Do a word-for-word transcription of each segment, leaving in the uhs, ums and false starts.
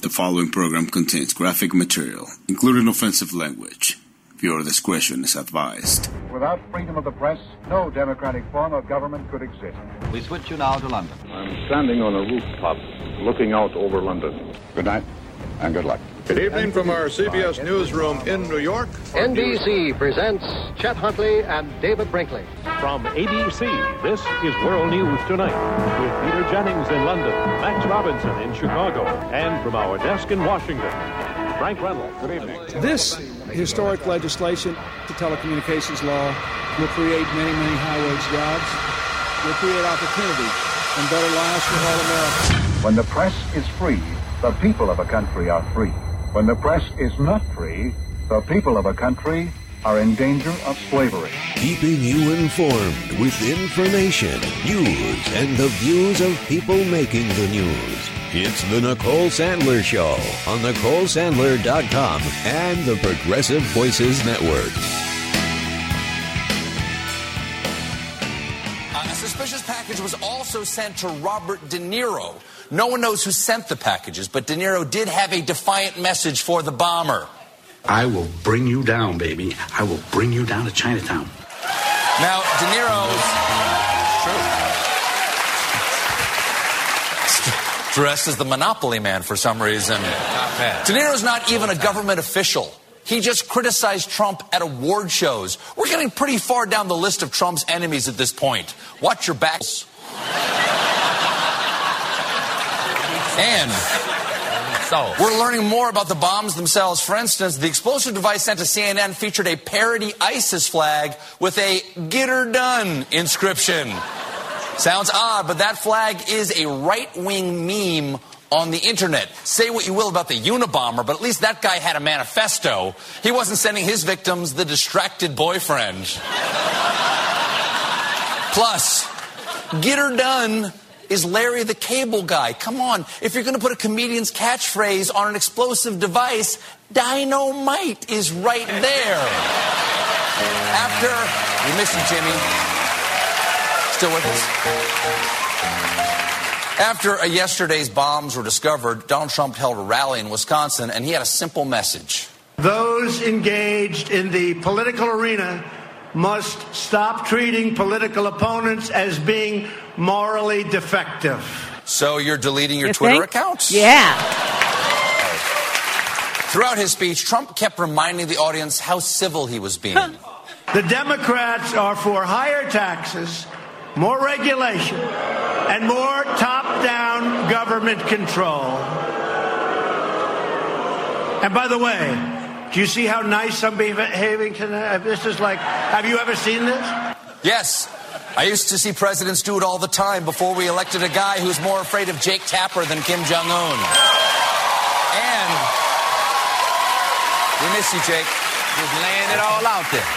The following program contains graphic material, including offensive language. Viewer discretion is advised. Without freedom of the press, no democratic form of government could exist. We switch you now to London. I'm standing on a rooftop looking out over London. Good night and good luck. Good evening from our C B S newsroom in New York. N B C presents Chet Huntley and David Brinkley. From A B C, this is World News Tonight with Peter Jennings in London, Max Robinson in Chicago, and from our desk in Washington, Frank Reynolds. Good evening. This historic legislation, the telecommunications law, will create many, many high-wage jobs, will create opportunity and better lives for all Americans. When the press is free, the people of a country are free. When the press is not free, the people of a country are in danger of slavery. Keeping you informed with information, news, and the views of people making the news. It's the Nicole Sandler Show on Nicole Sandler dot com and the Progressive Voices Network. Uh, a suspicious package was also sent to Robert De Niro. No one knows who sent the packages, but De Niro did have a defiant message for the bomber. I will bring you down, baby. I will bring you down to Chinatown. Now, De Niro's true. Dressed as the Monopoly Man for some reason. Not bad. De Niro's not even a government official. He just criticized Trump at award shows. We're getting pretty far down the list of Trump's enemies at this point. Watch your backs. And so we're learning more about the bombs themselves. For instance, the explosive device sent to C N N featured a parody ISIS flag with a "Get her done" inscription. Sounds odd, but that flag is a right-wing meme on the internet. Say what you will about the Unabomber, but at least that guy had a manifesto. He wasn't sending his victims the distracted boyfriend. Plus, "Get her done" is Larry the Cable Guy. Come on, if you're going to put a comedian's catchphrase on an explosive device, dynamite is right there. After, we miss you, Jimmy. Still with us? After uh, yesterday's bombs were discovered, Donald Trump held a rally in Wisconsin, and he had a simple message. Those engaged in the political arena must stop treating political opponents as being morally defective. So you're deleting your you Twitter think? accounts? Yeah. Throughout his speech, Trump kept reminding the audience how civil he was being. The Democrats are for higher taxes, more regulation, and more top-down government control. And by the way, do you see how nice I'm behaving tonight? This is like, have you ever seen this? Yes. I used to see presidents do it all the time before we elected a guy who's more afraid of Jake Tapper than Kim Jong-un. And we miss you, Jake. Just laying it all out there.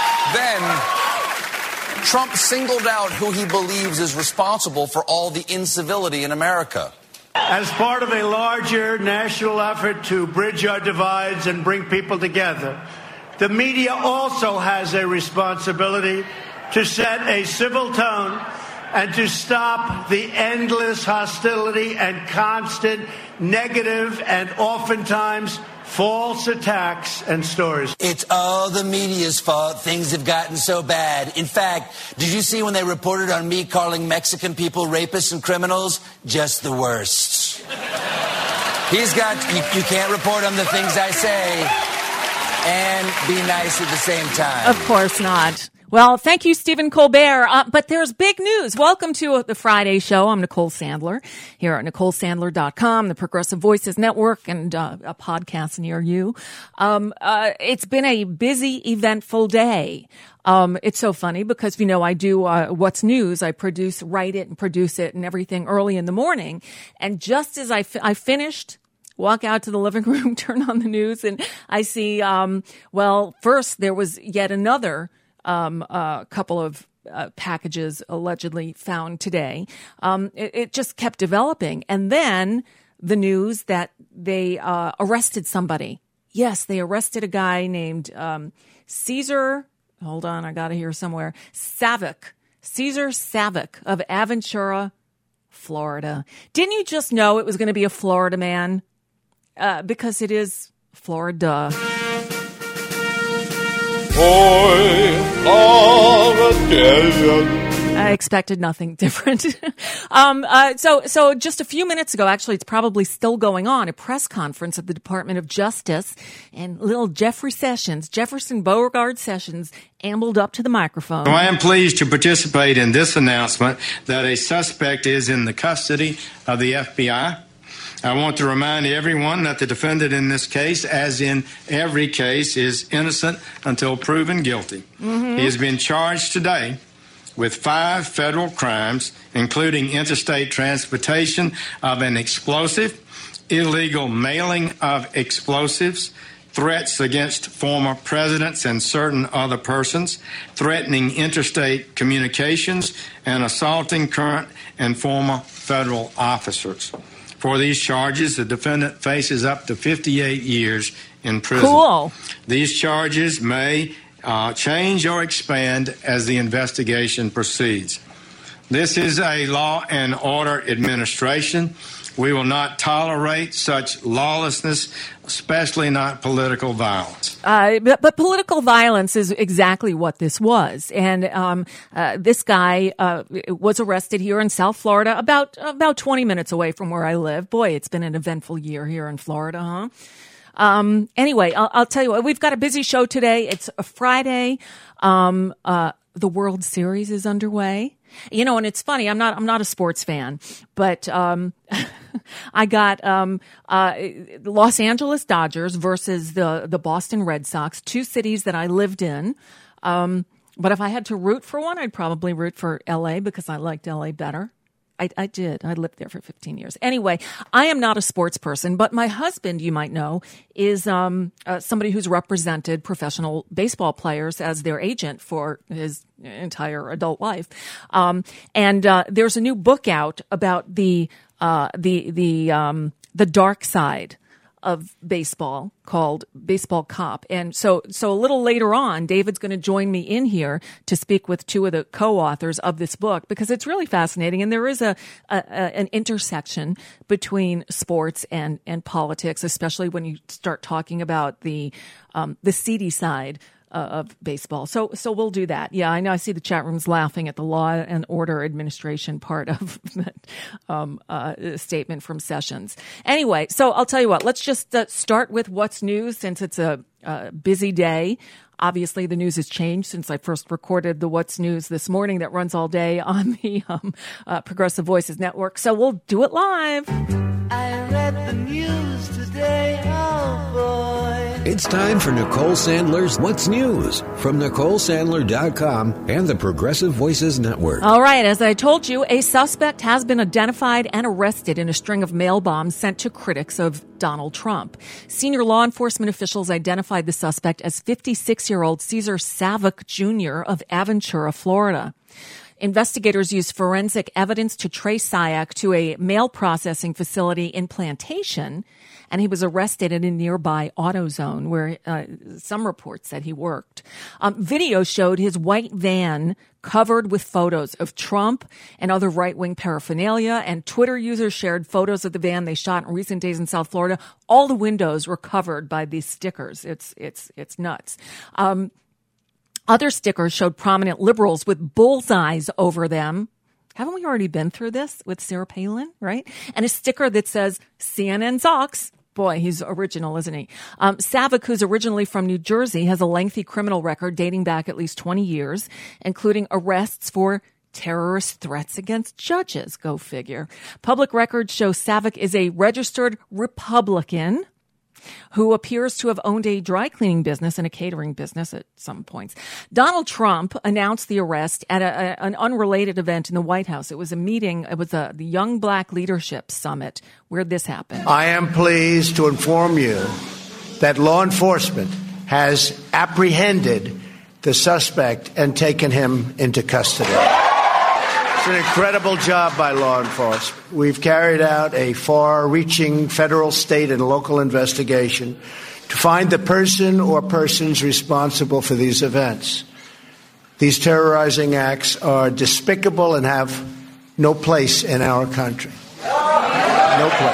Then Trump singled out who he believes is responsible for all the incivility in America. As part of a larger national effort to bridge our divides and bring people together, the media also has a responsibility to set a civil tone and to stop the endless hostility and constant negative and oftentimes false attacks and stories. It's all the media's fault. Things have gotten so bad. In fact, did you see when they reported on me calling Mexican people rapists and criminals? Just the worst. He's got, you, you can't report on the things I say and be nice at the same time. Of course not. Well, thank you, Stephen Colbert. Uh, but there's big news. Welcome to the Friday show. I'm Nicole Sandler here at Nicole Sandler dot com, the Progressive Voices Network, and uh, a podcast near you. Um, uh, it's been a busy, eventful day. Um, it's so funny because, you know, I do uh, What's News. I produce, write it, and produce it and everything early in the morning. And just as I, fi- I finished, walk out to the living room, turn on the news, and I see, um, well, first there was yet another Um, a couple of uh, packages allegedly found today. Um, it, it just kept developing. And then the news that they uh, arrested somebody. Yes, they arrested a guy named um, Caesar. Hold on, I got it here somewhere. Savick. Caesar Savick of Aventura, Florida. Didn't you just know it was going to be a Florida man? uh, because it is Florida. I expected nothing different. um, uh, so, so just a few minutes ago, actually, it's probably still going on, a press conference at the Department of Justice, and little Jeffrey Sessions, Jefferson Beauregard Sessions, ambled up to the microphone. I am pleased to participate in this announcement that a suspect is in the custody of the F B I. I want to remind everyone that the defendant in this case, as in every case, is innocent until proven guilty. Mm-hmm. He has been charged today with five federal crimes, including interstate transportation of an explosive, illegal mailing of explosives, threats against former presidents and certain other persons, threatening interstate communications, and assaulting current and former federal officers. For these charges, the defendant faces up to fifty-eight years in prison. Cool. These charges may uh, change or expand as the investigation proceeds. This is a law and order administration. We will not tolerate such lawlessness, especially not political violence. Uh, but, but political violence is exactly what this was. And um, uh, this guy uh, was arrested here in South Florida, about about twenty minutes away from where I live. Boy, it's been an eventful year here in Florida, huh? Um, anyway, I'll, I'll tell you what, we've got a busy show today. It's a Friday. Um, uh, the World Series is underway. You know, and it's funny, I'm not, I'm not a sports fan, but, um, I got, um, uh, the Los Angeles Dodgers versus the, the Boston Red Sox, two cities that I lived in. Um, but if I had to root for one, I'd probably root for L A because I liked L A better. I, I did. I lived there for fifteen years. Anyway, I am not a sports person, but my husband, you might know, is um, uh, somebody who's represented professional baseball players as their agent for his entire adult life. Um, and uh, there's a new book out about the uh, the the um, the dark side of baseball called Baseball Cop. And so, so a little later on, David's going to join me in here to speak with two of the co-authors of this book because it's really fascinating. And there is a, a, a an intersection between sports and, and politics, especially when you start talking about the, um, the seedy side Uh, of baseball. So, so we'll do that. Yeah, I know. I see the chat rooms laughing at the law and order administration part of that um, uh, statement from Sessions. Anyway, so I'll tell you what, let's just uh, start with what's news since it's a, a busy day. Obviously, the news has changed since I first recorded the What's News this morning that runs all day on the um, uh, Progressive Voices Network. So we'll do it live. I read the news today, oh boy. It's time for Nicole Sandler's What's News from Nicole Sandler dot com and the Progressive Voices Network. All right, as I told you, a suspect has been identified and arrested in a string of mail bombs sent to critics of Donald Trump. Senior law enforcement officials identified the suspect as fifty-six-year-old Cesar Savick Junior of Aventura, Florida. Investigators used forensic evidence to trace Sayak to a mail processing facility in Plantation, and he was arrested in a nearby AutoZone where uh, some reports said he worked. Um, video showed his white van covered with photos of Trump and other right-wing paraphernalia, and Twitter users shared photos of the van they shot in recent days in South Florida. All the windows were covered by these stickers. It's it's it's nuts. Um, Other stickers showed prominent liberals with bullseyes over them. Haven't we already been through this with Sarah Palin, right? And a sticker that says C N N sucks. Boy, he's original, isn't he? Um, Savick, who's originally from New Jersey, has a lengthy criminal record dating back at least twenty years, including arrests for terrorist threats against judges. Go figure. Public records show Savick is a registered Republican who appears to have owned a dry cleaning business and a catering business at some points. Donald Trump announced the arrest at a, a, an unrelated event in the White House. It was a meeting, it was a, the Young Black Leadership Summit where this happened. I am pleased to inform you that law enforcement has apprehended the suspect and taken him into custody. It's an incredible job by law enforcement. We've carried out a far-reaching federal, state, and local investigation to find the person or persons responsible for these events. These terrorizing acts are despicable and have no place in our country. No place.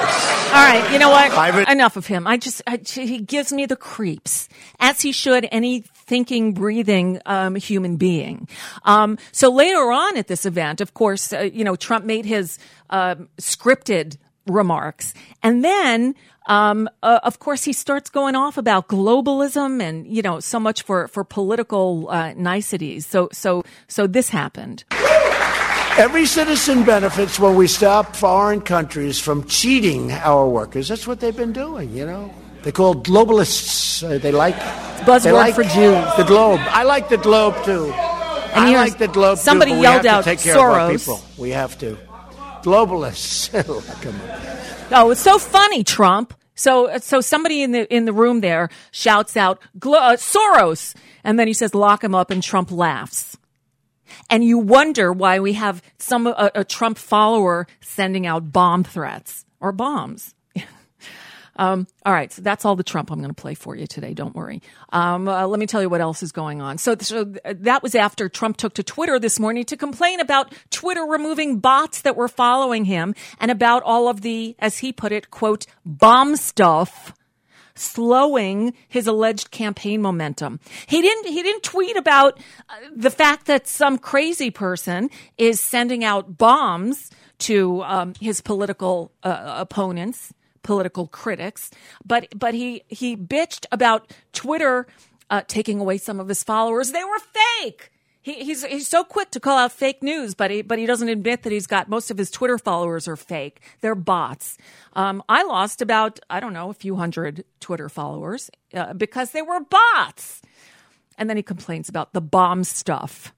All right, you know what? I've- Enough of him. I just, I, he gives me the creeps, as he should any thinking, breathing um, human being. Um, so later on at this event, of course, uh, you know, Trump made his uh, scripted remarks, and then, um, uh, of course, he starts going off about globalism and, you know, so much for for political uh, niceties. So, so, so this happened. Every citizen benefits when we stop foreign countries from cheating our workers. That's what they've been doing, you know. They're called globalists. Uh, they like buzzword they like for Jews. The globe. I like the globe too. And I like the globe somebody too. But yelled we have out to take care Soros. of our people. We have to. Globalists. Come on. Oh, it's so funny, Trump. So, so somebody in the in the room there shouts out Glo- uh, Soros, and then he says, "Lock him up," and Trump laughs. And you wonder why we have some a, a Trump follower sending out bomb threats or bombs. um, all right, so that's all the Trump I'm going to play for you today. Don't worry. Um, uh, let me tell you what else is going on. So, so that was after Trump took to Twitter this morning to complain about Twitter removing bots that were following him and about all of the, as he put it, quote, bomb stuff slowing his alleged campaign momentum. He didn't he didn't tweet about uh, the fact that some crazy person is sending out bombs to um, his political uh, opponents, political critics, but but he he bitched about Twitter uh, taking away some of his followers. They were fake. He, he's he's so quick to call out fake news, but he but he doesn't admit that he's got most of his Twitter followers are fake. They're bots. Um, I lost about I don't know a few hundred Twitter followers uh, because they were bots. And then he complains about the bomb stuff.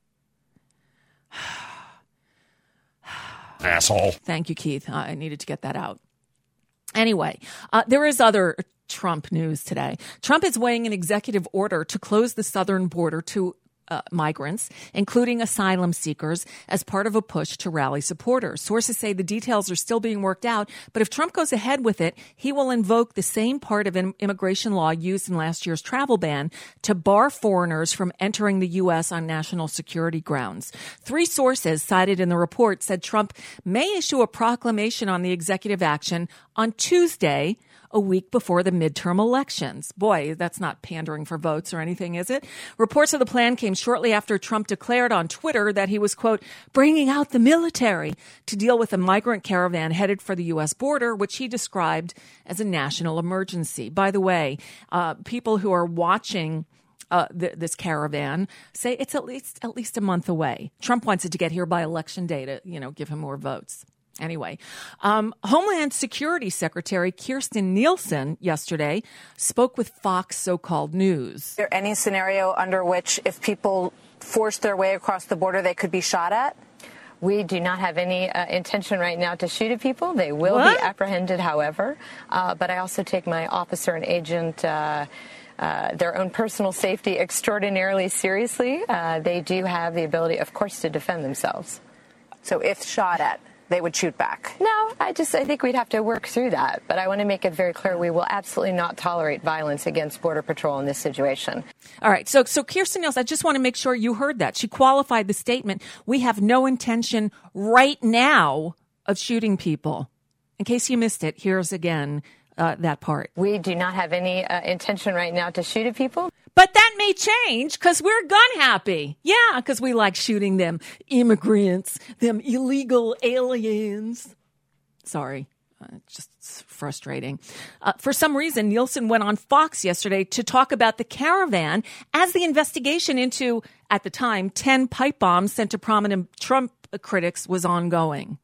Asshole. Thank you, Keith. Uh, I needed to get that out. Anyway, uh, there is other Trump news today. Trump is weighing an executive order to close the southern border to Uh, migrants, including asylum seekers, as part of a push to rally supporters. Sources say the details are still being worked out, but if Trump goes ahead with it, he will invoke the same part of im- immigration law used in last year's travel ban to bar foreigners from entering the U S on national security grounds. Three sources cited in the report said Trump may issue a proclamation on the executive action on Tuesday, a week before the midterm elections. Boy, that's not pandering for votes or anything, is it? Reports of the plan came shortly after Trump declared on Twitter that he was, quote, bringing out the military to deal with a migrant caravan headed for the U S border, which he described as a national emergency. By the way, uh, people who are watching Uh, th- this caravan say it's at least at least a month away. Trump wants it to get here by election day to, you know, give him more votes. Anyway, um, Homeland Security Secretary Kirstjen Nielsen yesterday spoke with Fox So-Called News. Is there any scenario under which if people force their way across the border, they could be shot at? We do not have any uh, intention right now to shoot at people. They will what? be apprehended, however. Uh, but I also take my officer and agent uh Uh, their own personal safety extraordinarily seriously. Uh, they do have the ability, of course, to defend themselves. So if shot at, they would shoot back? No, I just I think we'd have to work through that. But I want to make it very clear we will absolutely not tolerate violence against Border Patrol in this situation. All right. So, so Kirstjen Nielsen, I just want to make sure you heard that. She qualified the statement. We have no intention right now of shooting people. In case you missed it, here's again Uh, that part. We do not have any uh, intention right now to shoot at people. But that may change because we're gun happy. Yeah, because we like shooting them immigrants, them illegal aliens. Sorry. Uh, just frustrating. Uh, for some reason, Nielsen went on Fox yesterday to talk about the caravan as the investigation into, at the time, ten pipe bombs sent to prominent Trump critics was ongoing.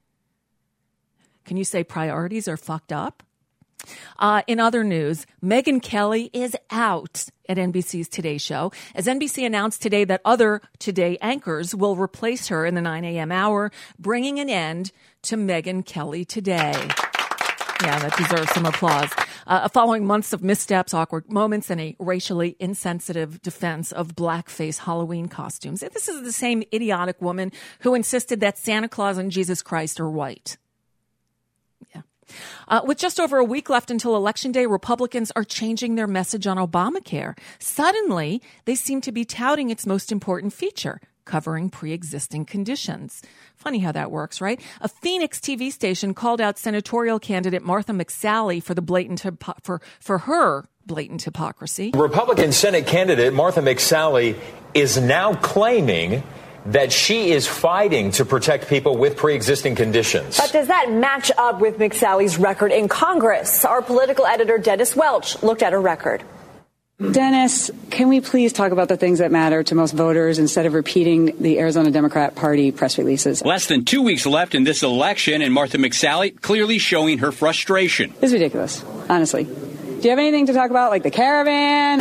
Can you say priorities are fucked up? Uh, in other news, Megyn Kelly is out at N B C's Today Show, as N B C announced today that other Today anchors will replace her in the nine a.m. hour, bringing an end to Megyn Kelly Today. Yeah, that deserves some applause. Uh, following months of missteps, awkward moments, and a racially insensitive defense of blackface Halloween costumes. This is the same idiotic woman who insisted that Santa Claus and Jesus Christ are white. Yeah. Uh, with just over a week left until Election Day, Republicans are changing their message on Obamacare. Suddenly, they seem to be touting its most important feature, covering pre-existing conditions. Funny how that works, right? A Phoenix T V station called out senatorial candidate Martha McSally for the blatant hypo- for for her blatant hypocrisy. Republican Senate candidate Martha McSally is now claiming that she is fighting to protect people with pre-existing conditions. But does that match up with McSally's record in Congress? Our political editor Dennis Welch looked at her record. Dennis, can we please talk about the things that matter to most voters instead of repeating the Arizona Democrat Party press releases? Less than two weeks left in this election, and Martha McSally clearly showing her frustration. It's ridiculous, honestly. Do you have anything to talk about, like the caravan?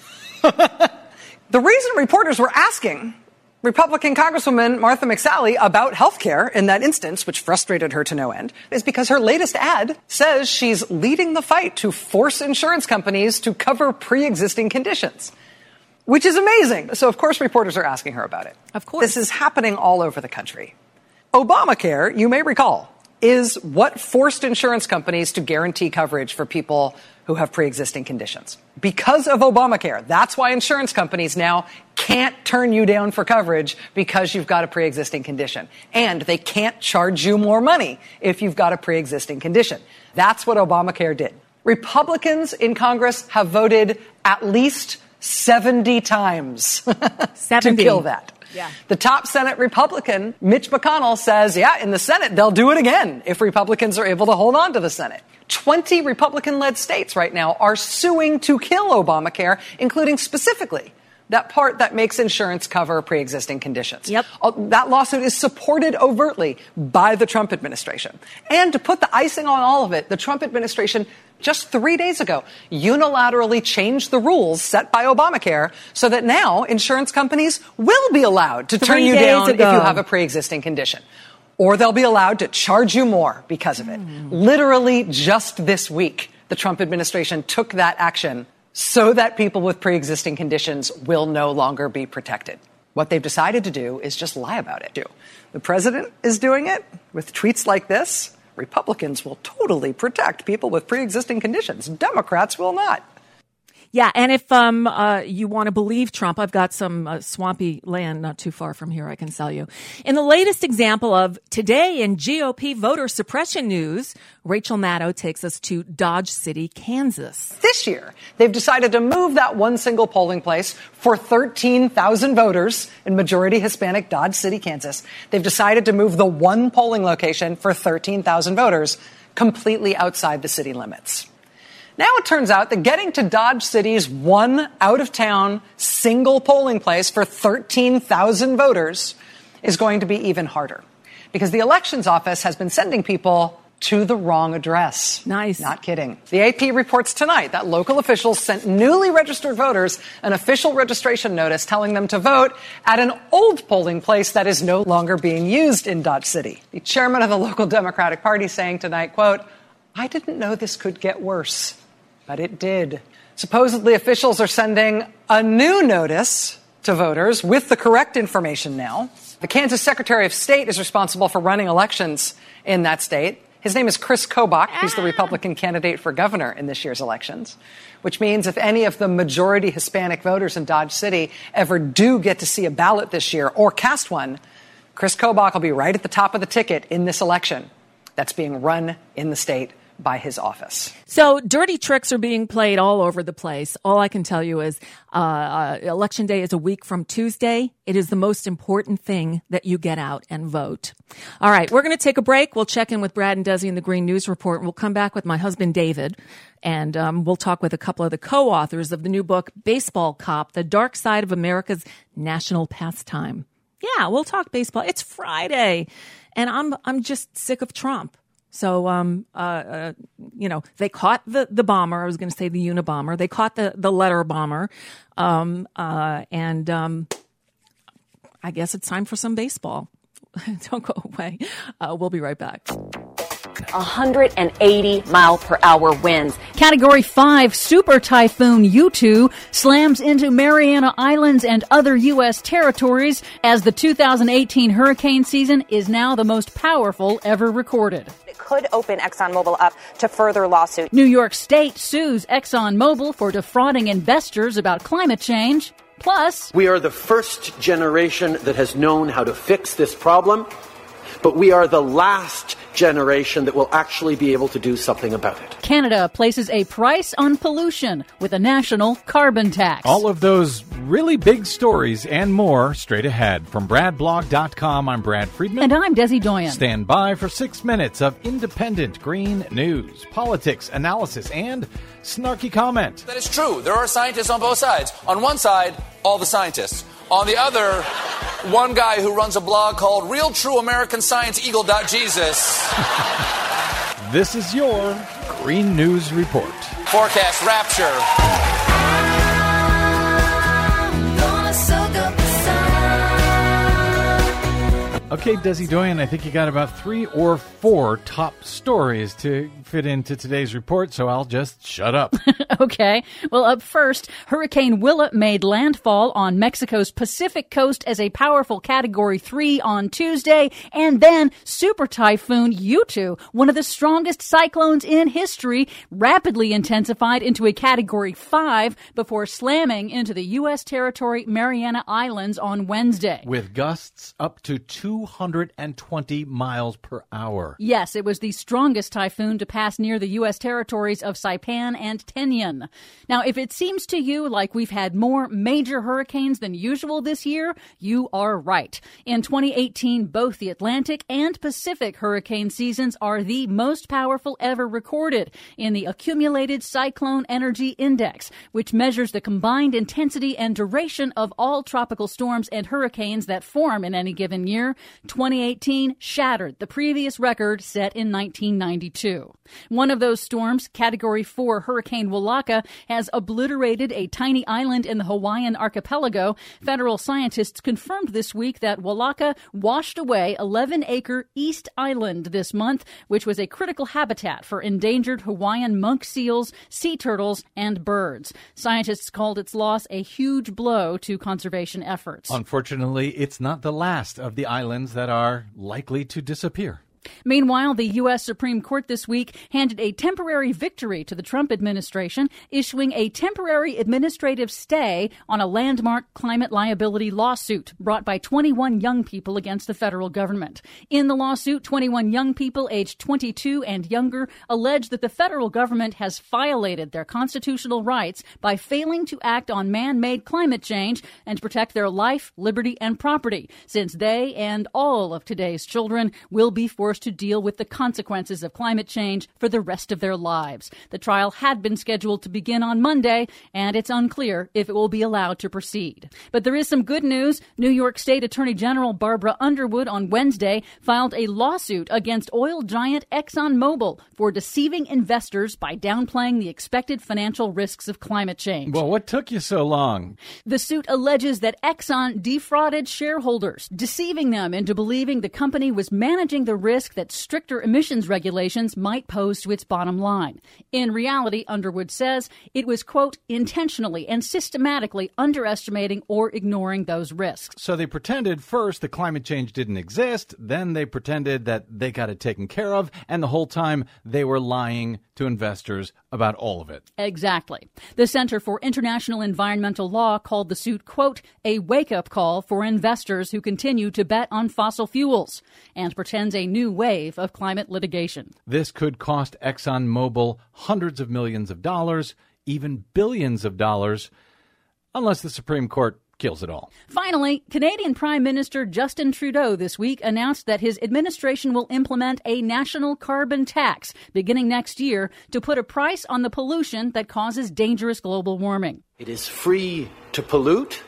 The reason reporters were asking Republican Congresswoman Martha McSally about health care in that instance, which frustrated her to no end, is because her latest ad says she's leading the fight to force insurance companies to cover pre-existing conditions, which is amazing. So, of course, reporters are asking her about it. Of course. This is happening all over the country. Obamacare, you may recall, is what forced insurance companies to guarantee coverage for people who have pre-existing conditions. Because of Obamacare, that's why insurance companies now can't turn you down for coverage because you've got a pre-existing condition. And they can't charge you more money if you've got a pre-existing condition. That's what Obamacare did. Republicans in Congress have voted at least seventy times to kill that. Yeah. The top Senate Republican, Mitch McConnell, says, yeah, in the Senate, they'll do it again if Republicans are able to hold on to the Senate. twenty Republican-led states right now are suing to kill Obamacare, including specifically that part that makes insurance cover pre-existing conditions. Yep. That lawsuit is supported overtly by the Trump administration. And to put the icing on all of it, the Trump administration just three days ago unilaterally changed the rules set by Obamacare so that now insurance companies will be allowed to turn Three you days down ago. if you have a pre-existing condition. Or they'll be allowed to charge you more because of it. Mm. Literally just this week, the Trump administration took that action so that people with pre-existing conditions will no longer be protected. What they've decided to do is just lie about it. The president is doing it with tweets like this. Republicans will totally protect people with pre-existing conditions. Democrats will not. Yeah, and if um uh, you want to believe Trump, I've got some uh, swampy land not too far from here I can sell you. In the latest example of today in G O P voter suppression news, Rachel Maddow takes us to Dodge City, Kansas. This year, they've decided to move that one single polling place for thirteen thousand voters in majority Hispanic Dodge City, Kansas. They've decided to move the one polling location for thirteen thousand voters completely outside the city limits. Now it turns out that getting to Dodge City's one out-of-town single polling place for thirteen thousand voters is going to be even harder because the elections office has been sending people to the wrong address. Nice. Not kidding. The A P reports tonight that local officials sent newly registered voters an official registration notice telling them to vote at an old polling place that is no longer being used in Dodge City. The chairman of the local Democratic Party saying tonight, quote, "I didn't know this could get worse. But it did." Supposedly, officials are sending a new notice to voters with the correct information now. The Kansas Secretary of State is responsible for running elections in that state. His name is Chris Kobach. He's the Republican candidate for governor in this year's elections, which means if any of the majority Hispanic voters in Dodge City ever do get to see a ballot this year or cast one, Chris Kobach will be right at the top of the ticket in this election that's being run in the state by his office. So dirty tricks are being played all over the place. All I can tell you is uh, uh, Election Day is a week from Tuesday. It is the most important thing that you get out and vote. All right, we're going to take a break. We'll check in with Brad and Desi in the Green News Report. We'll come back with my husband, David, and um, we'll talk with a couple of the co-authors of the new book, Baseball Cop, The Dark Side of America's National Pastime. Yeah, we'll talk baseball. It's Friday, and I'm I'm just sick of Trump. So, um, uh, uh, you know, they caught the, the bomber. I was going to say the Unabomber. They caught the, the letter bomber. Um, uh, and, um, I guess it's time for some baseball. Don't go away. Uh, we'll be right back. one hundred eighty mile per hour winds. Category five super typhoon U two slams into Mariana Islands and other U S territories as the two thousand eighteen hurricane season is now the most powerful ever recorded. It could open ExxonMobil up to further lawsuits. New York State sues ExxonMobil for defrauding investors about climate change. Plus, we are the first generation that has known how to fix this problem, but we are the last generation that will actually be able to do something about it. Canada places a price on pollution with a national carbon tax. All of those really big stories and more straight ahead. From brad blog dot com, I'm Brad Friedman. And I'm Desi Doyen. Stand by for six minutes of independent green news, politics, analysis, and snarky comment. That is true. There are scientists on both sides. On one side, all the scientists. On the other, one guy who runs a blog called Real True American Science Eagle dot Jesus. This is your Green News Report. Forecast rapture. Okay, Desi Doyen, I think you got about three or four top stories to fit into today's report, so I'll just shut up. Okay. Well, up first, Hurricane Willa made landfall on Mexico's Pacific coast as a powerful Category three on Tuesday, and then Super Typhoon Yutu, one of the strongest cyclones in history, rapidly intensified into a Category five before slamming into the U S territory Mariana Islands on Wednesday. With gusts up to two hundred twenty miles per hour. Yes, it was the strongest typhoon to pass near the U S territories of Saipan and Tinian. Now, if it seems to you like we've had more major hurricanes than usual this year, you are right. In twenty eighteen, both the Atlantic and Pacific hurricane seasons are the most powerful ever recorded in the Accumulated Cyclone Energy Index, which measures the combined intensity and duration of all tropical storms and hurricanes that form in any given year. twenty eighteen shattered the previous record set in nineteen ninety-two. One of those storms, Category four Hurricane Walaka, has obliterated a tiny island in the Hawaiian archipelago. Federal scientists confirmed this week that Walaka washed away eleven-acre East Island this month, which was a critical habitat for endangered Hawaiian monk seals, sea turtles, and birds. Scientists called its loss a huge blow to conservation efforts. Unfortunately, it's not the last of the islands that are likely to disappear. Meanwhile, the U S Supreme Court this week handed a temporary victory to the Trump administration, issuing a temporary administrative stay on a landmark climate liability lawsuit brought by twenty-one young people against the federal government. In the lawsuit, twenty-one young people aged twenty-two and younger allege that the federal government has violated their constitutional rights by failing to act on man-made climate change and protect their life, liberty, and property, since they and all of today's children will be forced to deal with the consequences of climate change for the rest of their lives. The trial had been scheduled to begin on Monday, and it's unclear if it will be allowed to proceed. But there is some good news. New York State Attorney General Barbara Underwood on Wednesday filed a lawsuit against oil giant ExxonMobil for deceiving investors by downplaying the expected financial risks of climate change. Well, what took you so long? The suit alleges that Exxon defrauded shareholders, deceiving them into believing the company was managing the risk that stricter emissions regulations might pose to its bottom line. In reality, Underwood says, it was, quote, intentionally and systematically underestimating or ignoring those risks. So they pretended first that climate change didn't exist, then they pretended that they got it taken care of, and the whole time they were lying to investors about all of it. Exactly. The Center for International Environmental Law called the suit, quote, a wake-up call for investors who continue to bet on fossil fuels, and pretends a new wave of climate litigation. This could cost ExxonMobil hundreds of millions of dollars, even billions of dollars, unless the Supreme Court kills it all. Finally, Canadian Prime Minister Justin Trudeau this week announced that his administration will implement a national carbon tax beginning next year to put a price on the pollution that causes dangerous global warming. It is free to pollute,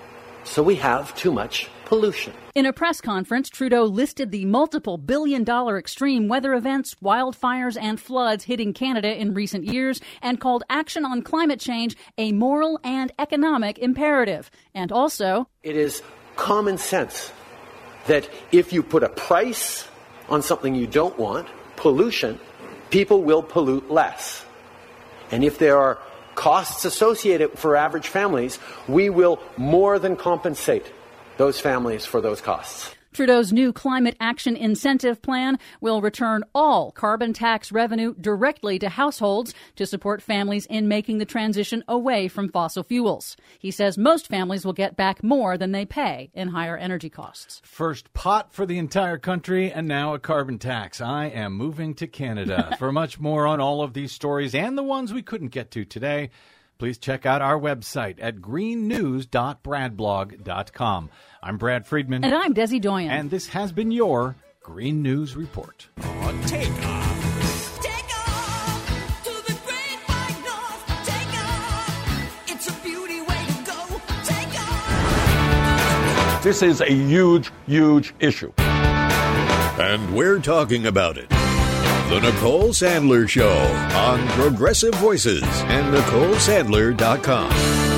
so we have too much pollution. In a press conference, Trudeau listed the multiple billion-dollar extreme weather events, wildfires, and floods hitting Canada in recent years and called action on climate change a moral and economic imperative. And also, it is common sense that if you put a price on something you don't want, pollution, people will pollute less. And if there are costs associated for average families, we will more than compensate those families for those costs. Trudeau's new Climate Action Incentive Plan will return all carbon tax revenue directly to households to support families in making the transition away from fossil fuels. He says most families will get back more than they pay in higher energy costs. First pot for the entire country, and now a carbon tax. I am moving to Canada. For much more on all of these stories and the ones we couldn't get to today, please check out our website at green news dot brad blog dot com. I'm Brad Friedman. And I'm Desi Doyen. And this has been your Green News Report. Oh, take off. Take off to the great white north. Take off. It's a beauty way to go. Take off. This is a huge, huge issue. And we're talking about it. The Nicole Sandler Show on Progressive Voices and nicole sandler dot com.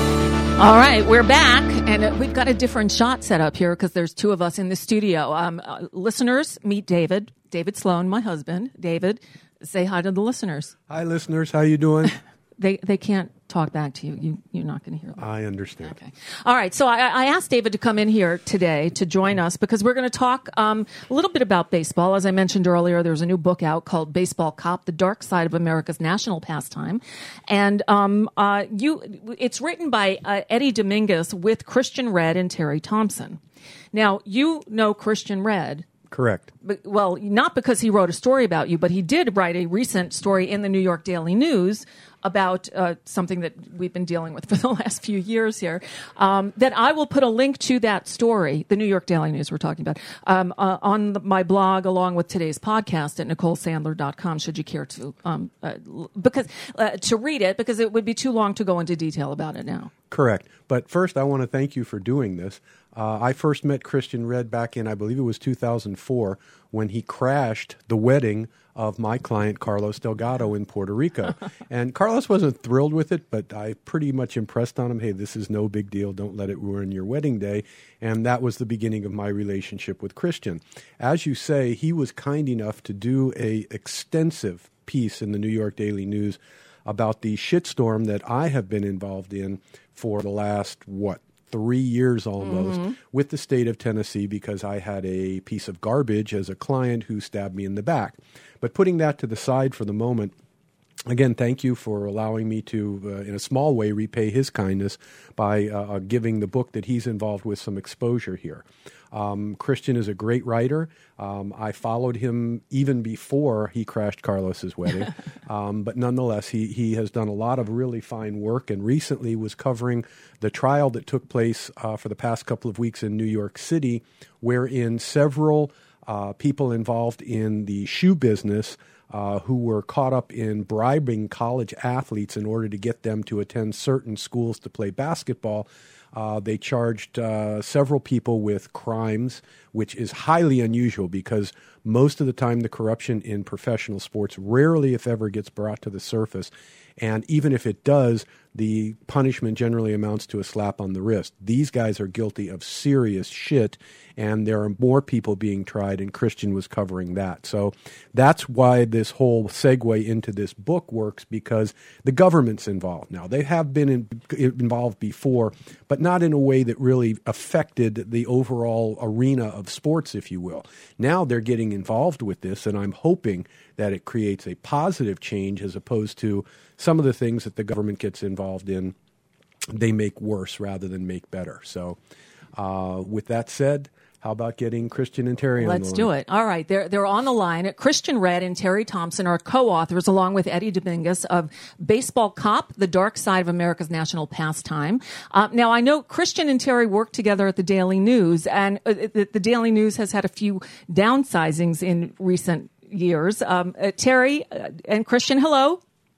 All right, we're back, and uh, we've got a different shot set up here because there's two of us in the studio. Um, uh, listeners, meet David. David Sloan, my husband. David, say hi to the listeners. Hi, listeners. How you doing? They they can't talk back to you. you you're not going to hear them. I understand. Okay. All right. So I, I asked David to come in here today to join us because we're going to talk um, a little bit about baseball. As I mentioned earlier, there's a new book out called Baseball Cop: The Dark Side of America's National Pastime, and um, uh, you it's written by uh, Eddie Dominguez with Christian Redd and Terry Thompson. Now you know Christian Redd. Correct. But, well, not because he wrote a story about you, but he did write a recent story in the New York Daily News about uh, something that we've been dealing with for the last few years here, um, that I will put a link to that story, the New York Daily News we're talking about, um, uh, on the, my blog along with today's podcast at nicole sandler dot com, should you care to um, uh, because uh, to read it, because it would be too long to go into detail about it now. Correct. But first, I want to thank you for doing this. Uh, I first met Christian Redd back in, I believe it was two thousand four, when he crashed the wedding of my client, Carlos Delgado, in Puerto Rico. And Carlos wasn't thrilled with it, but I pretty much impressed on him, hey, this is no big deal. Don't let it ruin your wedding day. And that was the beginning of my relationship with Christian. As you say, he was kind enough to do a extensive piece in the New York Daily News about the shitstorm that I have been involved in for the last, what, three years almost, mm-hmm. with the state of Tennessee, because I had a piece of garbage as a client who stabbed me in the back. But putting that to the side for the moment, again, thank you for allowing me to, uh, in a small way, repay his kindness by uh, giving the book that he's involved with some exposure here. Um, Christian is a great writer. Um, I followed him even before he crashed Carlos's wedding. um, but nonetheless, he, he has done a lot of really fine work, and recently was covering the trial that took place uh, for the past couple of weeks in New York City, wherein several uh, people involved in the shoe business Uh, who were caught up in bribing college athletes in order to get them to attend certain schools to play basketball. Uh, they charged uh, several people with crimes, which is highly unusual because most of the time the corruption in professional sports rarely, if ever, gets brought to the surface. And even if it does, the punishment generally amounts to a slap on the wrist. These guys are guilty of serious shit, and there are more people being tried, and Christian was covering that. So that's why this whole segue into this book works, because the government's involved now. They have been in, involved before, but not in a way that really affected the overall arena of sports, if you will. Now they're getting involved with this, and I'm hoping that it creates a positive change as opposed to some of the things that the government gets involved in, they make worse rather than make better. So uh, with that said, how about getting Christian and Terry on the line? Let's do it. All right. They're, they're on the line. Christian Redd and Terry Thompson are co-authors, along with Eddie Dominguez, of Baseball Cop: The Dark Side of America's National Pastime. Uh, now, I know Christian and Terry work together at the Daily News, and uh, the, the Daily News has had a few downsizings in recent years. Um, uh, Terry uh, and Christian, hello.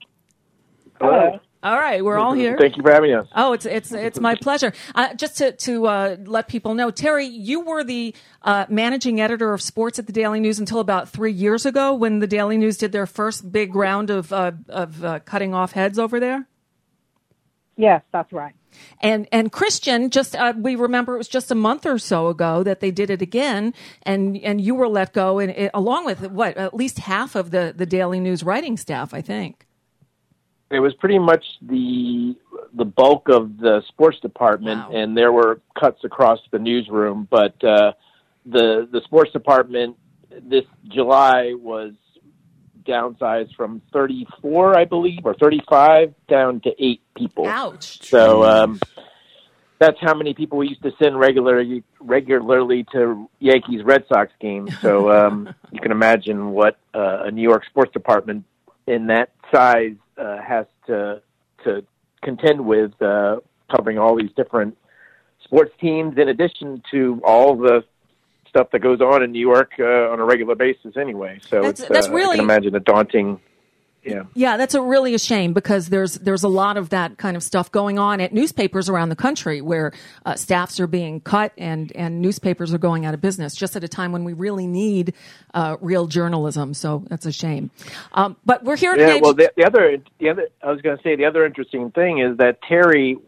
Hello. All right, we're all here. Thank you for having us. Oh, it's it's it's my pleasure. Uh, just to to uh, let people know, Terry, you were the uh, managing editor of sports at the Daily News until about three years ago, when the Daily News did their first big round of uh, of uh, cutting off heads over there. Yes, that's right. And and Christian, just uh, we remember it was just a month or so ago that they did it again, and and you were let go, and it, along with what at least half of the the Daily News writing staff, I think. It was pretty much the the bulk of the sports department, wow. and there were cuts across the newsroom. But uh, the the sports department this July was downsized from thirty-four, I believe, or thirty-five down to eight people. Ouch. So um, that's how many people we used to send regularly regularly to Yankees Red Sox games. So um, you can imagine what uh, a New York sports department in that size uh, has to to contend with, uh, covering all these different sports teams in addition to all the stuff that goes on in New York uh, on a regular basis anyway. So That's- it's, that's uh, really- I can imagine a daunting, yeah. Yeah, that's a really a shame because there's there's a lot of that kind of stuff going on at newspapers around the country where uh, staffs are being cut and, and newspapers are going out of business just at a time when we really need uh, real journalism. So that's a shame. Um, but we're here today. Yeah, well, the, the other, the other, I was going to say the other interesting thing is that Terry,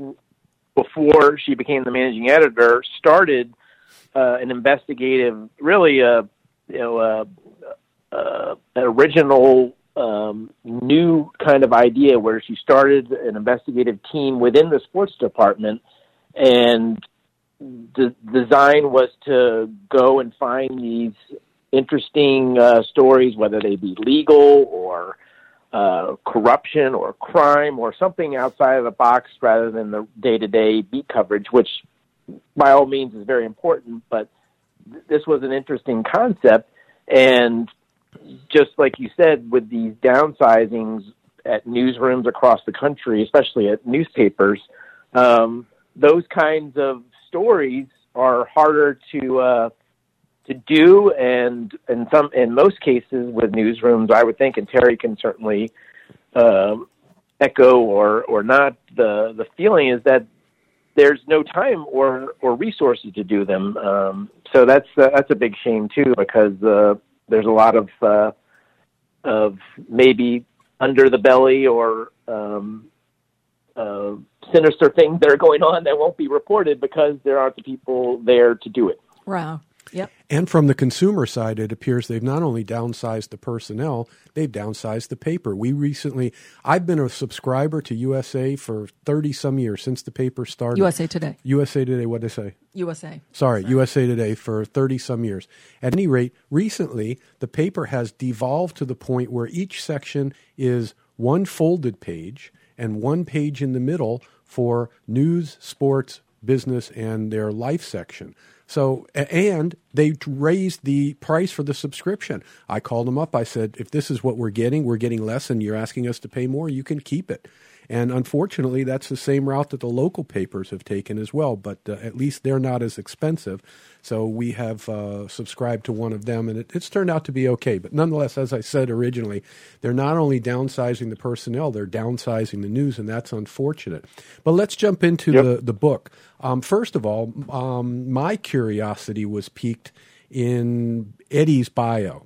before she became the managing editor, started uh, an investigative, really, uh, you know, uh, uh, an original, um, new kind of idea where she started an investigative team within the sports department, and the design was to go and find these interesting uh, stories, whether they be legal or uh, corruption or crime or something outside of the box rather than the day-to-day beat coverage, which by all means is very important, but th- this was an interesting concept. And just like you said, with these downsizings at newsrooms across the country, especially at newspapers, um, those kinds of stories are harder to uh, to do, and in some, in most cases, with newsrooms, I would think, and Terry can certainly um, echo or or not. The the feeling is that there's no time or or resources to do them. Um, so that's uh, that's a big shame too, because uh, there's a lot of uh, of maybe under the belly or um, uh, sinister things that are going on that won't be reported because there aren't the people there to do it. Wow. Yep. And from the consumer side, it appears they've not only downsized the personnel, they've downsized the paper. We recently, I've been a subscriber to U S A for thirty some years since the paper started. U S A Today. U S A Today, what did I say? U S A. Sorry, U S A Today for thirty some years. At any rate, recently, the paper has devolved to the point where each section is one folded page and one page in the middle for news, sports, business, and their life section. So, and they raised the price for the subscription. I called them up. I said, if this is what we're getting, we're getting less and you're asking us to pay more, you can keep it. And unfortunately, that's the same route that the local papers have taken as well, but uh, at least they're not as expensive. So we have uh, subscribed to one of them, and it, it's turned out to be okay. But nonetheless, as I said originally, they're not only downsizing the personnel, they're downsizing the news, and that's unfortunate. But let's jump into Yep. the, the book. Um, first of all, um, my curiosity was piqued in Eddie's bio.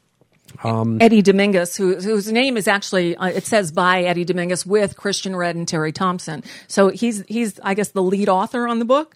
Um, Eddie Dominguez, who, whose name is actually, uh, it says by Eddie Dominguez with Christian Redd and Terry Thompson. So he's, he's, I guess, the lead author on the book?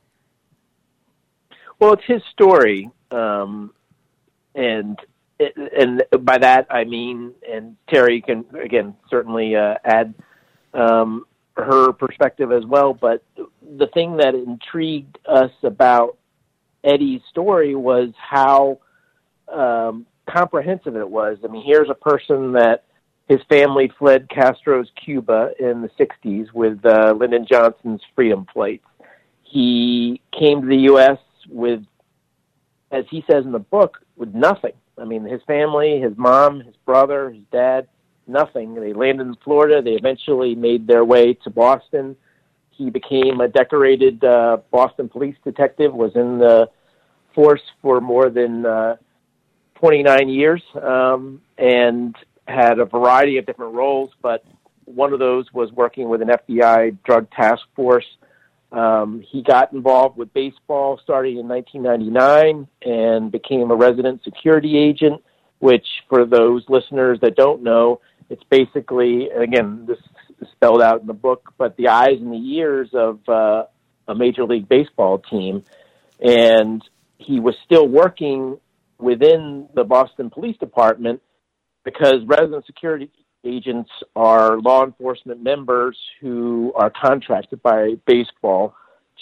Well, it's his story, um, and and by that I mean, and Terry can again certainly uh, add um, her perspective as well. But the thing that intrigued us about Eddie's story was how um, comprehensive it was. I mean, here's a person that his family fled Castro's Cuba in the sixties with uh, Lyndon Johnson's freedom flights. He came to the U S with, as he says in the book, with nothing. I mean, his family, his mom, his brother, his dad, nothing. They landed in Florida. They eventually made their way to Boston. He became a decorated uh, Boston police detective, was in the force for more than uh, twenty-nine years, um, and had a variety of different roles, but one of those was working with an F B I drug task force. Um, he got involved with baseball starting in nineteen ninety-nine and became a resident security agent, which for those listeners that don't know, it's basically, again, this is spelled out in the book, but the eyes and the ears of uh, a Major League Baseball team. And he was still working within the Boston Police Department because resident security agents are law enforcement members who are contracted by baseball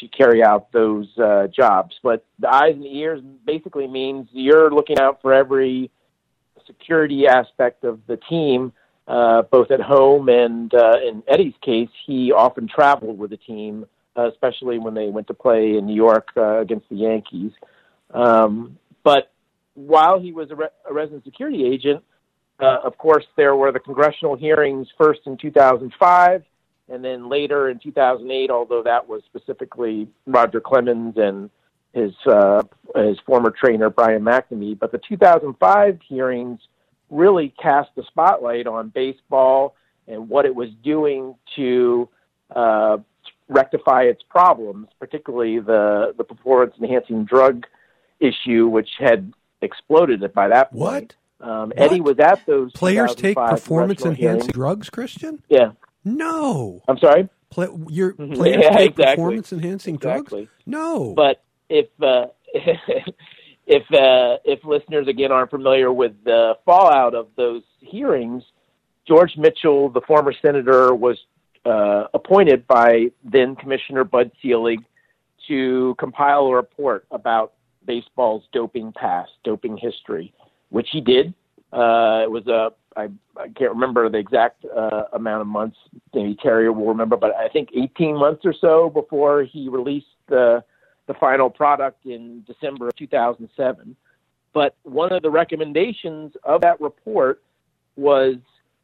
to carry out those uh, jobs. But the eyes and the ears basically means you're looking out for every security aspect of the team, uh, both at home and uh, in Eddie's case, he often traveled with the team, uh, especially when they went to play in New York uh, against the Yankees. Um, but while he was a, re- a resident security agent, uh, of course, there were the congressional hearings first in two thousand five, and then later in two thousand eight, although that was specifically Roger Clemens and his uh, his former trainer, Brian McNamee. But the two thousand five hearings really cast the spotlight on baseball and what it was doing to uh, rectify its problems, particularly the, the performance-enhancing drug issue, which had exploded by that point. What? Um, what? Eddie was at those Players take performance-enhancing hearings. drugs, Christian? Yeah. No. I'm sorry? Play, your players yeah, take exactly. performance-enhancing exactly. drugs? No. But if uh, if uh, if listeners again aren't familiar with the fallout of those hearings, George Mitchell, the former senator, was uh, appointed by then Commissioner Bud Selig to compile a report about baseball's doping past, doping history, which he did. Uh, it was a I, I can't remember the exact uh, amount of months. Maybe Terry will remember, but I think eighteen months or so before he released the the final product in December of two thousand seven. But one of the recommendations of that report was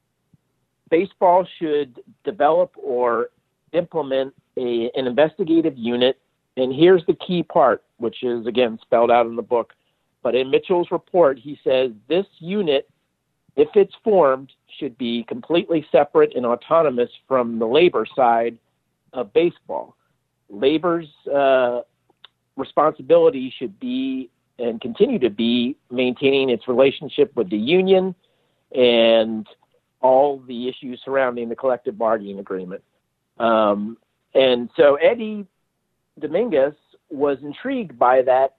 baseball should develop or implement a, an investigative unit. And here's the key part, which is, again, spelled out in the book. But in Mitchell's report, he says this unit, if it's formed, should be completely separate and autonomous from the labor side of baseball. Labor's uh, responsibility should be and continue to be maintaining its relationship with the union and all the issues surrounding the collective bargaining agreement. Um, and so Eddie Dominguez was intrigued by that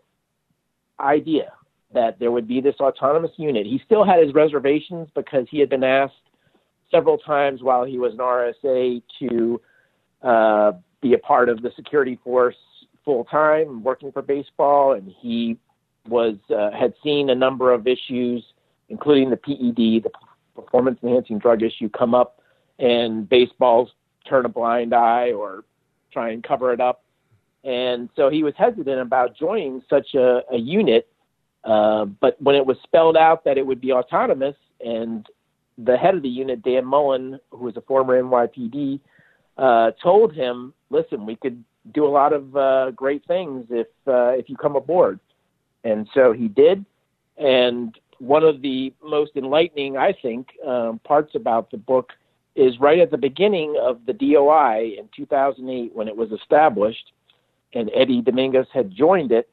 idea that there would be this autonomous unit. He still had his reservations because he had been asked several times while he was an R S A to uh, be a part of the security force full time, working for baseball, and he was uh, had seen a number of issues, including the P E D, the performance enhancing drug issue, come up, and baseballs turn a blind eye or try and cover it up. And so he was hesitant about joining such a, a unit. Uh, but when it was spelled out that it would be autonomous, and the head of the unit, Dan Mullen, who was a former N Y P D, uh, told him, listen, we could do a lot of uh, great things if uh, if you come aboard. And so he did. And one of the most enlightening, I think, um, parts about the book is right at the beginning of the D O I in two thousand eight when it was established and Eddie Dominguez had joined it.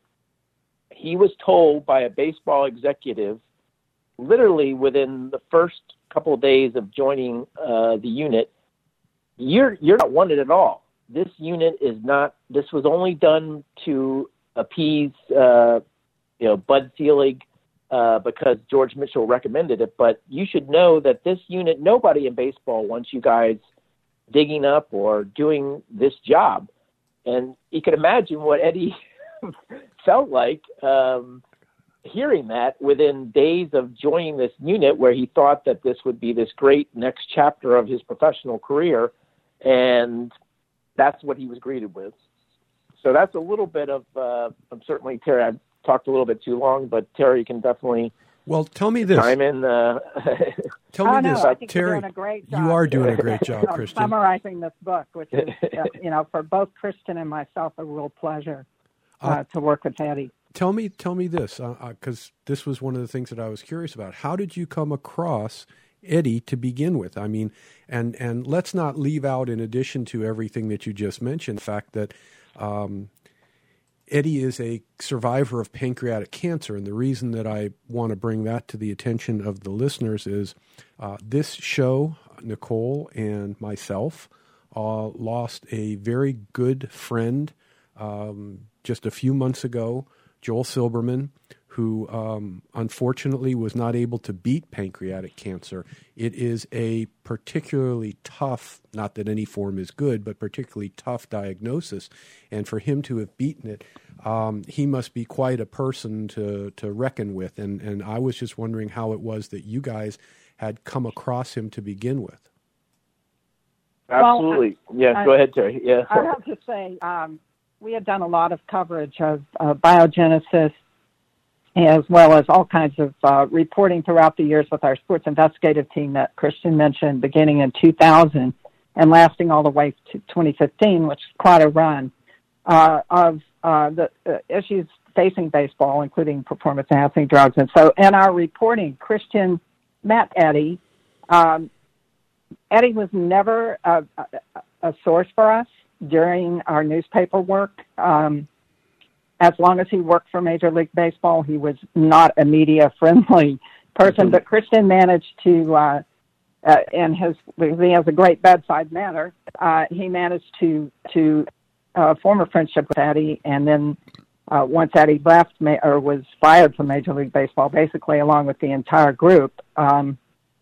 He was told by a baseball executive, literally within the first couple of days of joining uh, the unit, you're you're not wanted at all. This unit is not. This was only done to appease, uh, you know, Bud Selig uh, because George Mitchell recommended it. But you should know that this unit, nobody in baseball wants you guys digging up or doing this job. And you can imagine what Eddie felt like um, hearing that within days of joining this unit, where he thought that this would be this great next chapter of his professional career. And that's what he was greeted with. So that's a little bit of, uh, I'm certainly, Terry, I've talked a little bit too long, but Terry can definitely well, tell me this. Chime in. Uh, tell me oh, no, this, I think Terry. You're doing a great job. You are doing a great job, you know, Christian. Summarizing this book, which is, uh, you know, for both Christian and myself, a real pleasure uh, uh, to work with Eddie. Tell me, tell me this, because uh, uh, this was one of the things that I was curious about. How did you come across Eddie to begin with? I mean, and and let's not leave out, in addition to everything that you just mentioned, the fact that um, Eddie is a survivor of pancreatic cancer. And the reason that I want to bring that to the attention of the listeners is uh, this show, Nicole and myself, uh, lost a very good friend um, just a few months ago, Joel Silberman, who um, unfortunately was not able to beat pancreatic cancer. It is a particularly tough, not that any form is good, but particularly tough diagnosis. And for him to have beaten it, um, he must be quite a person to, to reckon with. And, and I was just wondering how it was that you guys had come across him to begin with. Absolutely. Well, yeah, I, go ahead, Terry. Yeah. I have to say, um, we had done a lot of coverage of uh, biogenesis, as well as all kinds of uh, reporting throughout the years with our sports investigative team that Christian mentioned, beginning in two thousand and lasting all the way to twenty fifteen, which is quite a run, uh, of uh, the uh, issues facing baseball, including performance-enhancing drugs. And so in our reporting, Christian met Eddie. Um, Eddie was never a, a, a source for us during our newspaper work. Um, as long as he worked for Major League Baseball, he was not a media-friendly person, but Christian managed to, uh, uh, and his, he has a great bedside manner, uh, he managed to, to uh, form a friendship with Eddie, and then uh, once Eddie left, or was fired from Major League Baseball, basically along with the entire group, um,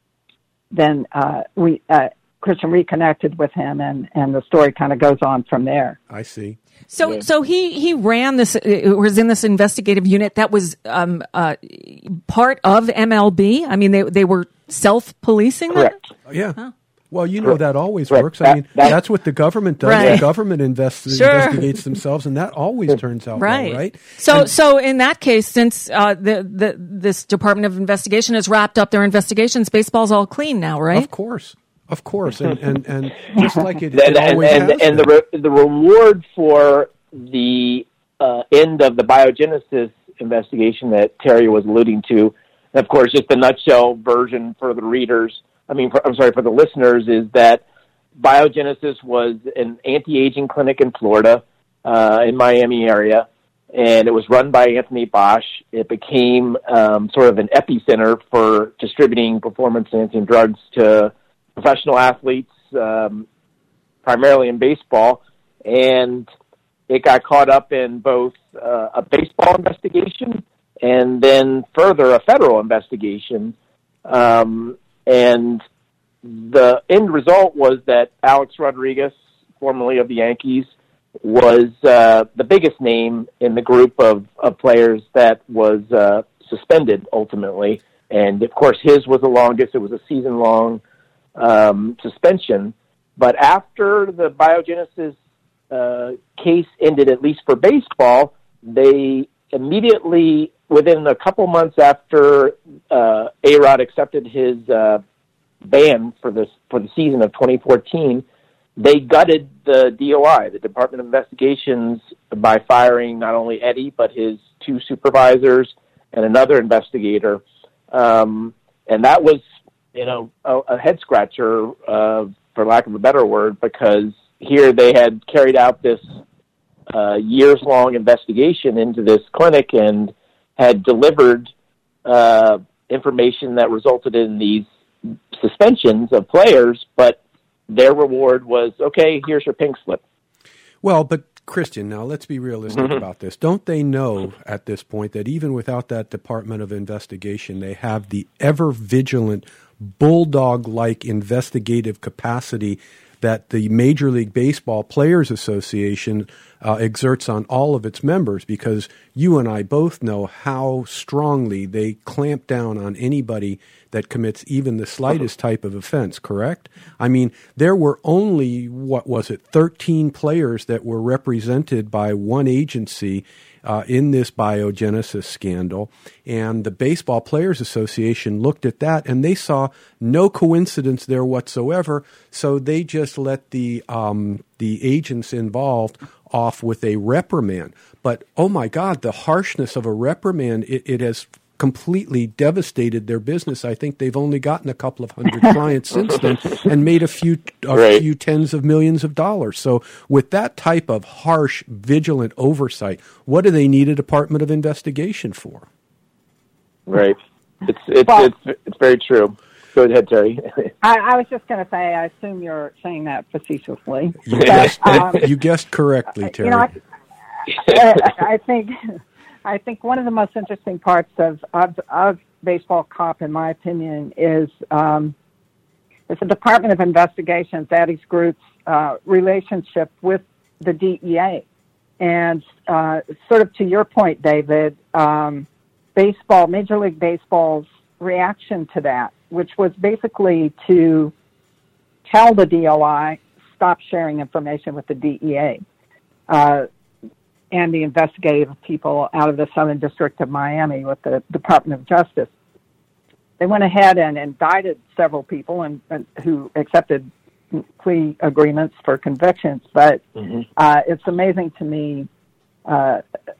then uh, we uh, Christian reconnected with him, and, and the story kind of goes on from there. I see. So, yeah. so he, he ran this, uh, was in this investigative unit that was um, uh, part of M L B. I mean, they they were self-policing. Correct. That? Yeah. Oh. Well, you know that always Correct. works. I That- mean, that- that's what the government does. Right. The government invest- Sure. investigates themselves, and that always turns out Right. well, right? So, And- so in that case, since uh, the the this Department of Investigation has wrapped up their investigations, baseball's all clean now, right? Of course, of course, and and, and just like it, and, it always and, has and been. the re- the reward for the uh, end of the biogenesis investigation that Terry was alluding to, and of course, just the nutshell version for the readers. I mean, for, I'm sorry, for the listeners, is that Biogenesis was an anti-aging clinic in Florida, uh, in Miami area, and it was run by Anthony Bosch. It became um, sort of an epicenter for distributing performance-enhancing drugs to professional athletes, um, primarily in baseball, and it got caught up in both uh, a baseball investigation and then further a federal investigation. Um, and the end result was that Alex Rodriguez, formerly of the Yankees, was uh, the biggest name in the group of, of players that was uh, suspended ultimately. And, of course, his was the longest. It was a season-long um, suspension. But after the Biogenesis uh, case ended, at least for baseball, they immediately, within a couple months after uh, A-Rod accepted his uh, ban for this for the season of twenty fourteen, they gutted the D O I, the Department of Investigations, by firing not only Eddie but his two supervisors and another investigator, um, and that was, you know, a, a head scratcher, uh, for lack of a better word, because here they had carried out this uh, years long investigation into this clinic and had delivered uh, information that resulted in these suspensions of players, but their reward was, okay, here's your pink slip. Well, but Christian, now let's be realistic Mhm. about this. Don't they know at this point that even without that Department of Investigation, they have the ever vigilant, bulldog-like investigative capacity that the Major League Baseball Players Association uh, exerts on all of its members, because you and I both know how strongly they clamp down on anybody that commits even the slightest type of offense, correct? I mean, there were only, what was it, thirteen players that were represented by one agency uh, in this biogenesis scandal, and the Baseball Players Association looked at that and they saw no coincidence there whatsoever, so they just let the um, the agents involved off with a reprimand. But, oh my God, the harshness of a reprimand, it, it has completely devastated their business. I think they've only gotten a couple of hundred clients since then and made a few a Right. few tens of millions of dollars. So with that type of harsh, vigilant oversight, what do they need a Department of Investigation for? Right. It's it's Well- it's, it's very true. Go ahead, Terry. I, I was just going to say, I assume you're saying that facetiously. You But, guessed, um, you guessed correctly, Terry. You know, I, I, I think I think one of the most interesting parts of, of, of Baseball Cop, in my opinion, is um, is the Department of Investigations, Eddie's group's uh, relationship with the D E A. And uh, sort of to your point, David, um, baseball, Major League Baseball's reaction to that, which was basically to tell the D O I, stop sharing information with the D E A. Uh, and the investigative people out of the Southern District of Miami with the Department of Justice. They went ahead and indicted several people and, and who accepted plea agreements for convictions. But mm-hmm. uh, it's amazing to me uh,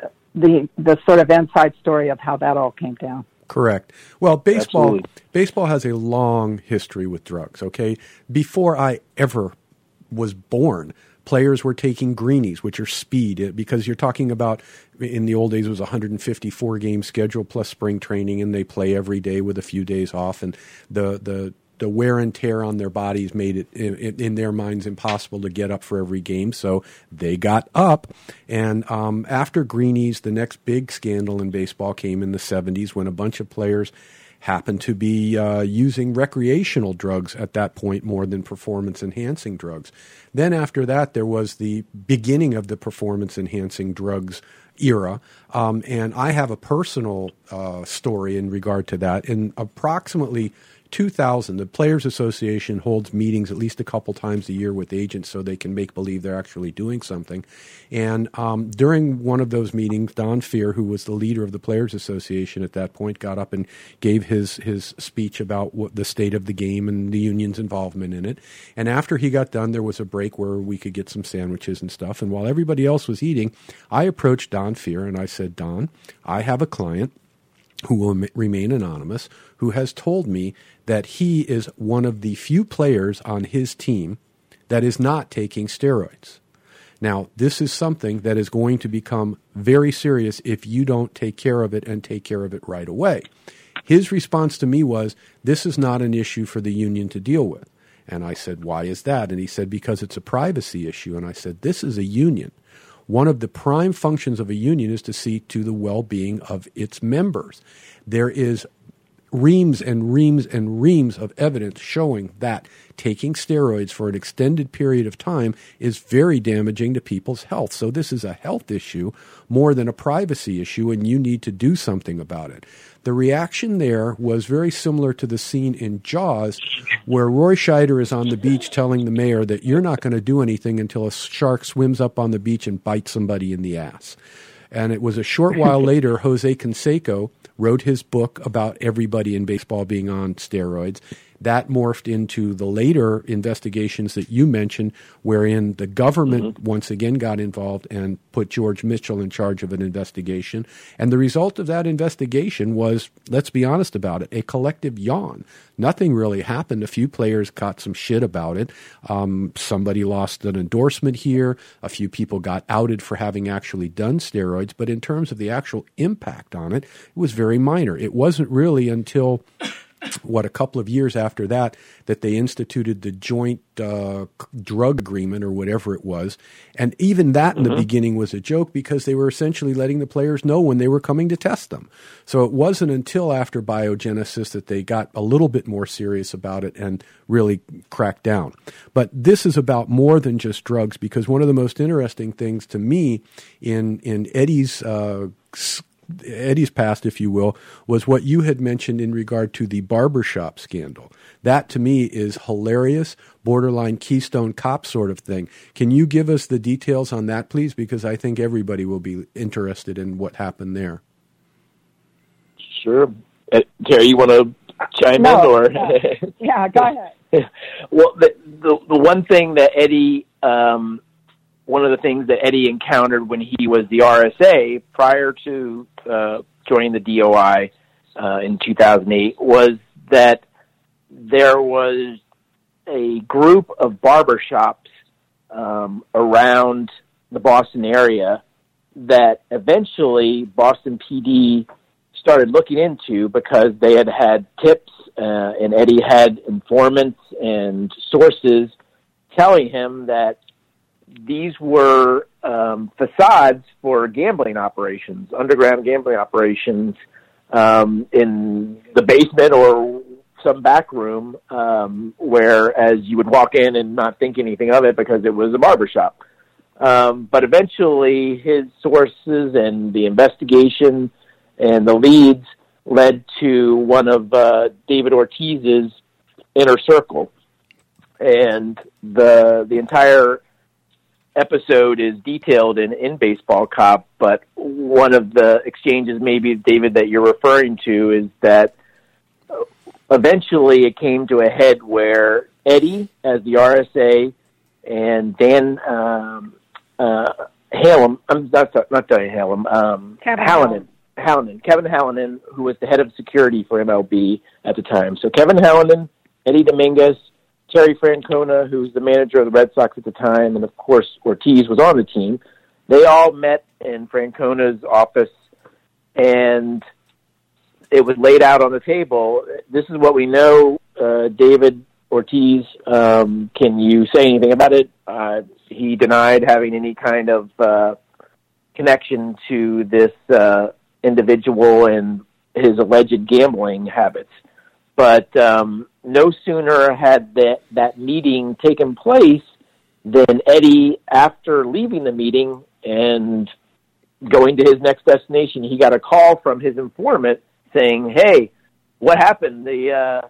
the the sort of inside story of how that all came down. Correct. Well, baseball Absolutely. baseball has a long history with drugs, okay? Before I ever was born, players were taking greenies, which are speed, because you're talking about, in the old days, it was a one hundred fifty-four game schedule plus spring training, and they play every day with a few days off, and the the, the wear and tear on their bodies made it, in, in their minds, impossible to get up for every game, so they got up. And um, after greenies, the next big scandal in baseball came in the seventies when a bunch of players happened to be uh, using recreational drugs at that point more than performance-enhancing drugs. Then after that, there was the beginning of the performance-enhancing drugs era, um, and I have a personal uh, story in regard to that. In approximately two thousand, the Players Association holds meetings at least a couple times a year with agents so they can make believe they're actually doing something. And um, during one of those meetings, Don Fehr, who was the leader of the Players Association at that point, got up and gave his, his speech about what the state of the game and the union's involvement in it. And after he got done, there was a break where we could get some sandwiches and stuff. And while everybody else was eating, I approached Don Fehr and I said, Don, I have a client who will m- remain anonymous, who has told me that he is one of the few players on his team that is not taking steroids. Now, this is something that is going to become very serious if you don't take care of it and take care of it right away. His response to me was, this is not an issue for the union to deal with. And I said, why is that? And he said, because it's a privacy issue. And I said, this is a union. One of the prime functions of a union is to see to the well-being of its members. There is reams and reams and reams of evidence showing that taking steroids for an extended period of time is very damaging to people's health. So this is a health issue more than a privacy issue, and you need to do something about it. The reaction there was very similar to the scene in Jaws, where Roy Scheider is on the beach telling the mayor that you're not going to do anything until a shark swims up on the beach and bites somebody in the ass. And it was a short while later, Jose Canseco wrote his book about everybody in baseball being on steroids. That morphed into the later investigations that you mentioned, wherein the government mm-hmm. once again got involved and put George Mitchell in charge of an investigation. And the result of that investigation was, let's be honest about it, a collective yawn. Nothing really happened. A few players got some shit about it. Um, somebody lost an endorsement here. A few people got outed for having actually done steroids. But in terms of the actual impact on it, it was very minor. It wasn't really until what, a couple of years after that, that they instituted the joint uh, drug agreement or whatever it was. And even that in mm-hmm. the beginning was a joke because they were essentially letting the players know when they were coming to test them. So it wasn't until after Biogenesis that they got a little bit more serious about it and really cracked down. But this is about more than just drugs, because one of the most interesting things to me in, in Eddie's uh Eddie's past, if you will, was what you had mentioned in regard to the barbershop scandal. That, to me, is hilarious, borderline Keystone Cop sort of thing. Can you give us the details on that, please? Because I think everybody will be interested in what happened there. Sure. Uh, Terry, you want to chime no, in? Or? Yeah. yeah, go ahead. Well, the, the, the one thing that Eddie... Um, One of the things that Eddie encountered when he was the R S A prior to uh, joining the D O I uh, in two thousand eight was that there was a group of barbershops um, around the Boston area that eventually Boston P D started looking into because they had had tips uh, and Eddie had informants and sources telling him that these were um, facades for gambling operations, underground gambling operations, um, in the basement or some back room, um, where as you would walk in and not think anything of it because it was a barbershop. Um, but eventually his sources and the investigation and the leads led to one of uh, David Ortiz's inner circle. And the the entire episode is detailed in, in Baseball Cop, but one of the exchanges, maybe, David, that you're referring to is that eventually it came to a head where Eddie, as the R S A, and Dan um, uh, Hallam, I'm not not Dan Hallam, um, Hallinan, Hallinan, Kevin Hallinan, who was the head of security for M L B at the time. So Kevin Hallinan, Eddie Dominguez, Terry Francona, who's the manager of the Red Sox at the time, and of course Ortiz was on the team. They all met in Francona's office, and it was laid out on the table. This is what we know. Uh, David Ortiz, um, can you say anything about it? Uh, he denied having any kind of uh, connection to this uh, individual and his alleged gambling habits. But um, no sooner had that, that meeting taken place than Eddie, after leaving the meeting and going to his next destination, he got a call from his informant saying, "Hey, what happened? The uh,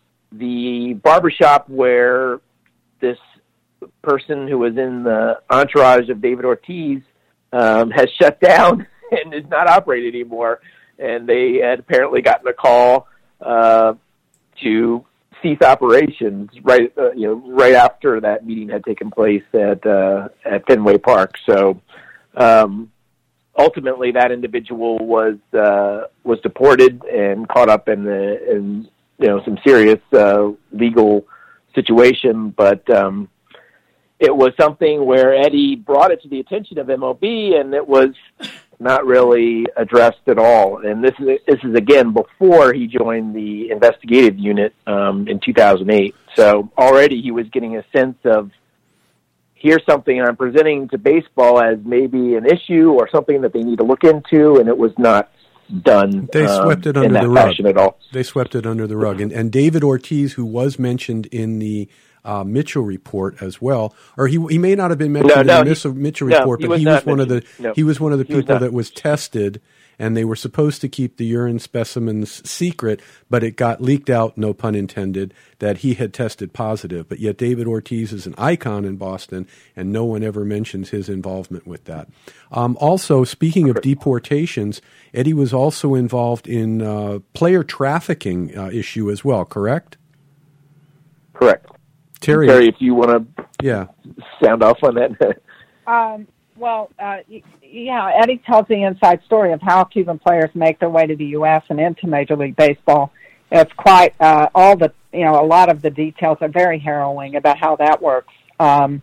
the barbershop where this person who was in the entourage of David Ortiz um, has shut down and is not operating anymore." And they had apparently gotten a call uh, to cease operations right, uh, you know, right after that meeting had taken place at uh, at Fenway Park. So um, ultimately, that individual was uh, was deported and caught up in the in you know some serious uh, legal situation. But um, it was something where Eddie brought it to the attention of M L B, and it was not really addressed at all. And this is this is again before he joined the investigative unit um, in two thousand eight. So already he was getting a sense of, here's something I'm presenting to baseball as maybe an issue or something that they need to look into, and it was not done. They um, swept it in under that the rug. fashion at all. They swept it under the rug. And, and David Ortiz, who was mentioned in the uh, Mitchell report as well, or he he may not have been mentioned No, in no, the he- Mitchell no, report, he but was he not was one of the mentioned. No, he was one of the he was people not. that was tested, and they were supposed to keep the urine specimens secret, but it got leaked out, no pun intended, that he had tested positive. But yet David Ortiz is an icon in Boston, and no one ever mentions his involvement with that. Um, also, speaking of deportations, Eddie was also involved in uh, player trafficking uh, issue as well, correct? Correct. Terry, Terry, if you want to yeah. sound off on that. Um, well, uh, y- yeah, Eddie tells the inside story of how Cuban players make their way to the U S and into Major League Baseball. It's quite uh, all the you know a lot of the details are very harrowing about how that works. Um,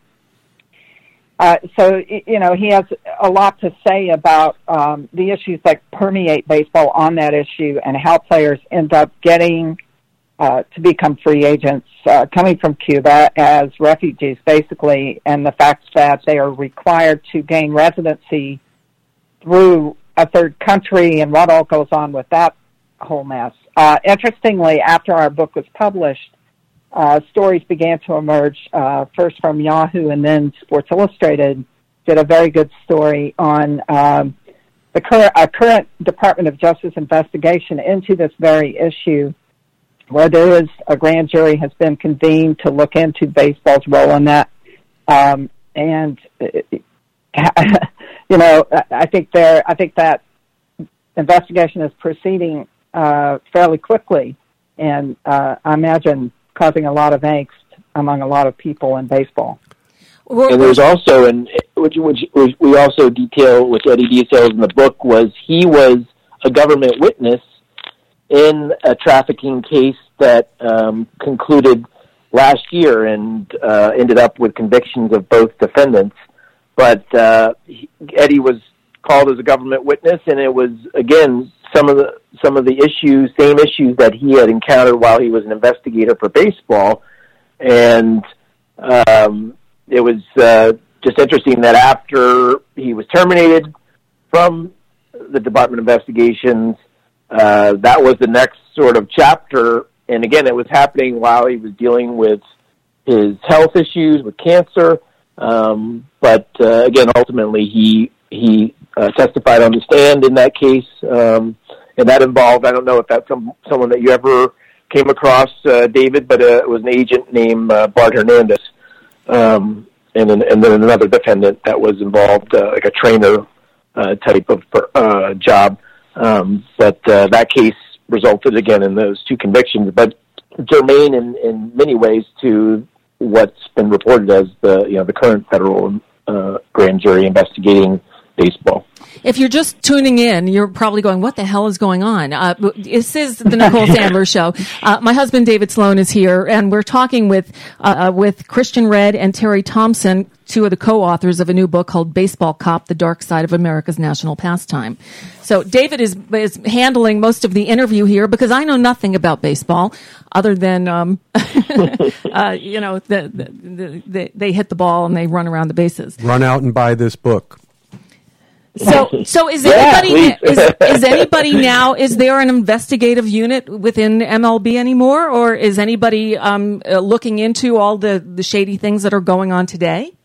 uh, so y- you know he has a lot to say about um, the issues that permeate baseball on that issue and how players end up getting uh, to become free agents uh, coming from Cuba as refugees, basically, and the fact that they are required to gain residency through a third country and what all goes on with that whole mess. Uh, interestingly, after our book was published, uh, stories began to emerge, uh, first from Yahoo and then Sports Illustrated did a very good story on um, the current, uh, current Department of Justice investigation into this very issue, where there is a grand jury has been convened to look into baseball's role in that. Um, and, you know, I think there, I think that investigation is proceeding uh, fairly quickly, and uh, I imagine causing a lot of angst among a lot of people in baseball. And there's also, and which, which, which we also detail, which Eddie details in the book, was he was a government witness in a trafficking case that um, concluded last year and uh, ended up with convictions of both defendants. But uh, he, Eddie was called as a government witness, and it was again some of the some of the issues, same issues that he had encountered while he was an investigator for baseball, and um, it was uh, just interesting that after he was terminated from the Department of Investigations, uh, that was the next sort of chapter. And again, it was happening while he was dealing with his health issues with cancer. Um, but uh, again, ultimately, he he uh, testified on the stand in that case, um, and that involved, I don't know if that's some, someone that you ever came across, uh, David, but uh, it was an agent named uh, Bart Hernandez, um, and, then, and then another defendant that was involved, uh, like a trainer uh, type of uh, job. Um, but uh, that case resulted, again, in those two convictions, but germane in, in many ways to what's been reported as the you know the current federal uh, grand jury investigating baseball. If you're just tuning in, you're probably going, what the hell is going on? Uh, this is the Nicole Sandler Show. Uh, my husband, David Sloan, is here, and we're talking with uh, with Christian Redd and Terry Thompson, two of the co-authors of a new book called Baseball Cop, The Dark Side of America's National Pastime. So David is is handling most of the interview here because I know nothing about baseball other than, um, uh, you know, the, the, the, they hit the ball and they run around the bases. Run out and buy this book. So, so is Yeah, anybody please. is, is anybody now? Is there an investigative unit within M L B anymore, or is anybody um, uh, looking into all the, the shady things that are going on today?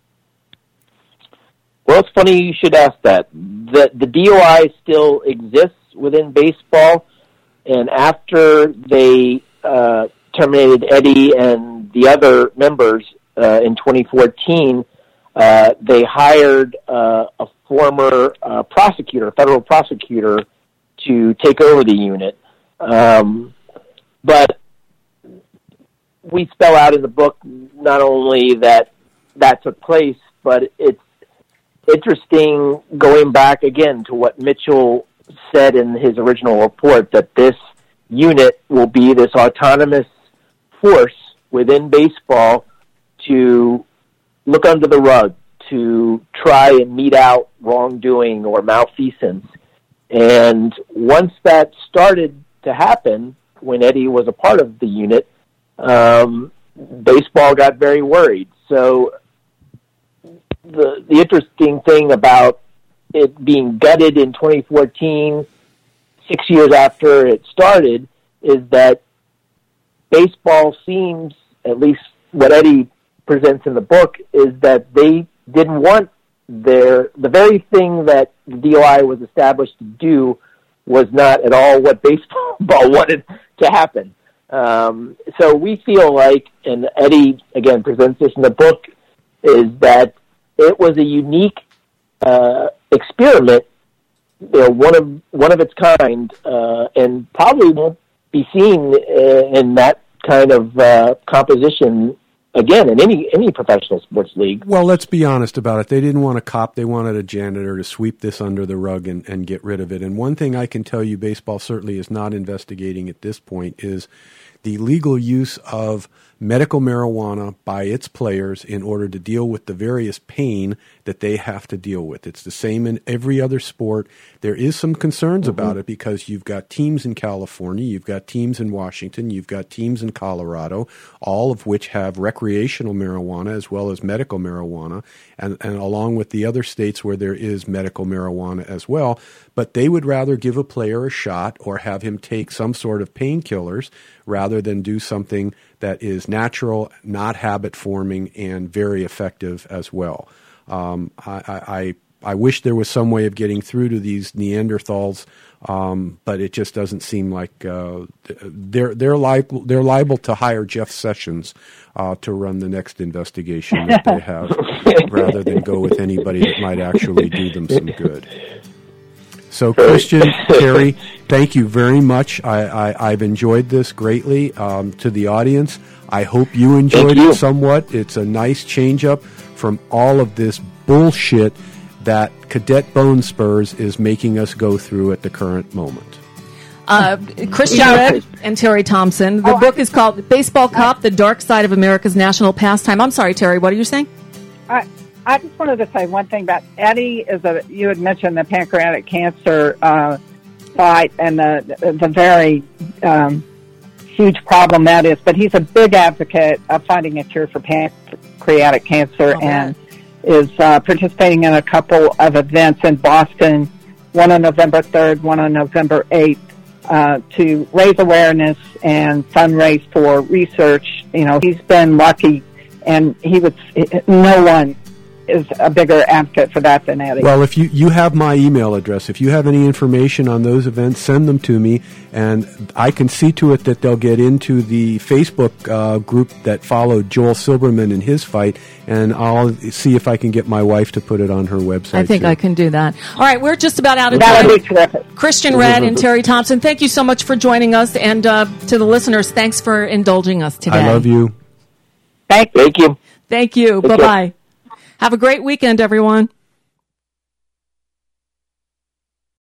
Well, it's funny you should ask that. The, the D O I still exists within baseball, and after they uh, terminated Eddie and the other members uh, in twenty fourteen, uh, they hired uh, a former uh, prosecutor, federal prosecutor, to take over the unit. Um, but we spell out in the book not only that that took place, but it's interesting going back again to what Mitchell said in his original report, that this unit will be this autonomous force within baseball to look under the rug, to try and meet out wrongdoing or malfeasance. And once that started to happen, when Eddie was a part of the unit, um, baseball got very worried. So the the interesting thing about it being gutted in twenty fourteen, six years after it started, is that baseball seems, at least what Eddie presents in the book, is that they didn't want their, the very thing that the D O I was established to do was not at all what baseball wanted to happen. Um, so we feel like, and Eddie, again, presents this in the book, is that it was a unique uh, experiment, you know, one of one of its kind, uh, and probably won't be seen in that kind of uh, composition again in any any professional sports league. Well, let's be honest about it. They didn't want a cop. They wanted a janitor to sweep this under the rug and, and get rid of it. And one thing I can tell you baseball certainly is not investigating at this point is the legal use of medical marijuana by its players in order to deal with the various pain that they have to deal with. It's the same in every other sport. There is some concerns mm-hmm. about it because you've got teams in California, you've got teams in Washington, you've got teams in Colorado, all of which have recreational marijuana as well as medical marijuana, and, and along with the other states where there is medical marijuana as well. But they would rather give a player a shot or have him take some sort of painkillers rather than do something that is natural, not habit-forming, and very effective as well. Um, I, I, I wish there was some way of getting through to these Neanderthals, um, but it just doesn't seem like uh, they're they're liable they're liable to hire Jeff Sessions uh, to run the next investigation that they have, rather than go with anybody that might actually do them some good. So, Christian, Terry, thank you very much. I, I, I've enjoyed this greatly. Um, to the audience, I hope you enjoyed you. it somewhat. It's a nice change-up from all of this bullshit that Cadet Bone Spurs is making us go through at the current moment. Uh, Christian Redd and Terry Thompson. The oh, book is called Baseball Cop, The Dark Side of America's National Pastime. I'm sorry, Terry, what are you saying? I, I just wanted to say one thing about Eddie. Is a you had mentioned the pancreatic cancer uh, fight and the the very um, huge problem that is, but he's a big advocate of finding a cure for pancreatic cancer, oh, and is uh, participating in a couple of events in Boston, one on November third, one on November eighth, uh, to raise awareness and fundraise for research. You know, he's been lucky, and he would, no one is a bigger advocate for that than Eddie. Well, if you, you have my email address, if you have any information on those events, send them to me, and I can see to it that they'll get into the Facebook uh, group that followed Joel Silberman in his fight, and I'll see if I can get my wife to put it on her website. I think too. I can do that. All right, we're just about out of That time. would be terrific. Christian Redd and Terry Thompson, thank you so much for joining us, and uh, to the listeners, thanks for indulging us today. I love you. Thank you. Thank you. Thank you. Take Bye-bye. Have a great weekend, everyone.